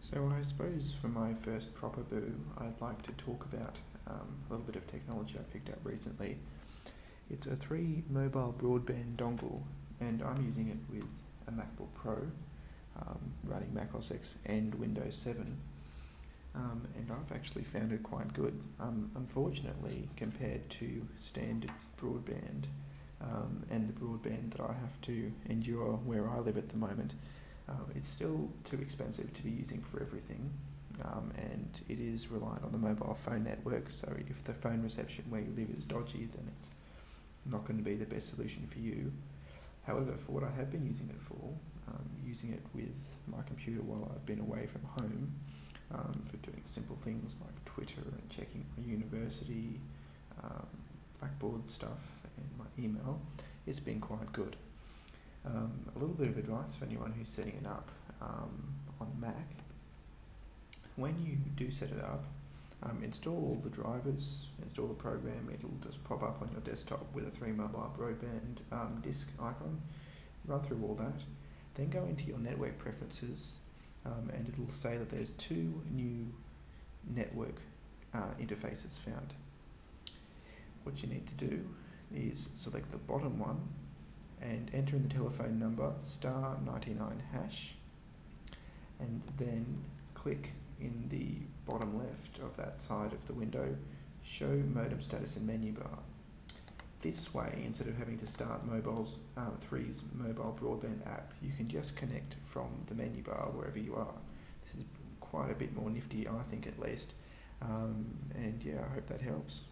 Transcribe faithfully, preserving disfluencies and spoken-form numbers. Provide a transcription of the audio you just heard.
So I suppose for my first proper boo, I'd like to talk about um, a little bit of technology I picked up recently. It's a three mobile broadband dongle, and I'm using it with a MacBook Pro, um, running Mac O S X and Windows seven, um, and I've actually found it quite good. Um, unfortunately, compared to standard broadband um, and the broadband that I have to endure where I live at the moment, Um, it's still too expensive to be using for everything, um, and it is reliant on the mobile phone network, so if the phone reception where you live is dodgy, then it's not going to be the best solution for you. However, for what I have been using it for, um, using it with my computer while I've been away from home, um, for doing simple things like Twitter and checking my university, um, Blackboard stuff and my email, it's been quite good. Um, a little bit of advice for anyone who's setting it up um, on Mac. When you do set it up, um, install all the drivers, install the program, it'll just pop up on your desktop with a three mobile broadband um, disk icon. Run through all that, then go into your network preferences, um, and it'll say that there's two new network uh, interfaces found. What you need to do is select the bottom one and enter in the telephone number star ninety-nine hash, and then click in the bottom left of that side of the window, show modem status and menu bar. This way, instead of having to start mobile's um, three's mobile broadband app, you can just connect from the menu bar wherever you are. This is quite a bit more nifty, I think, at least, um, and yeah, I hope that helps.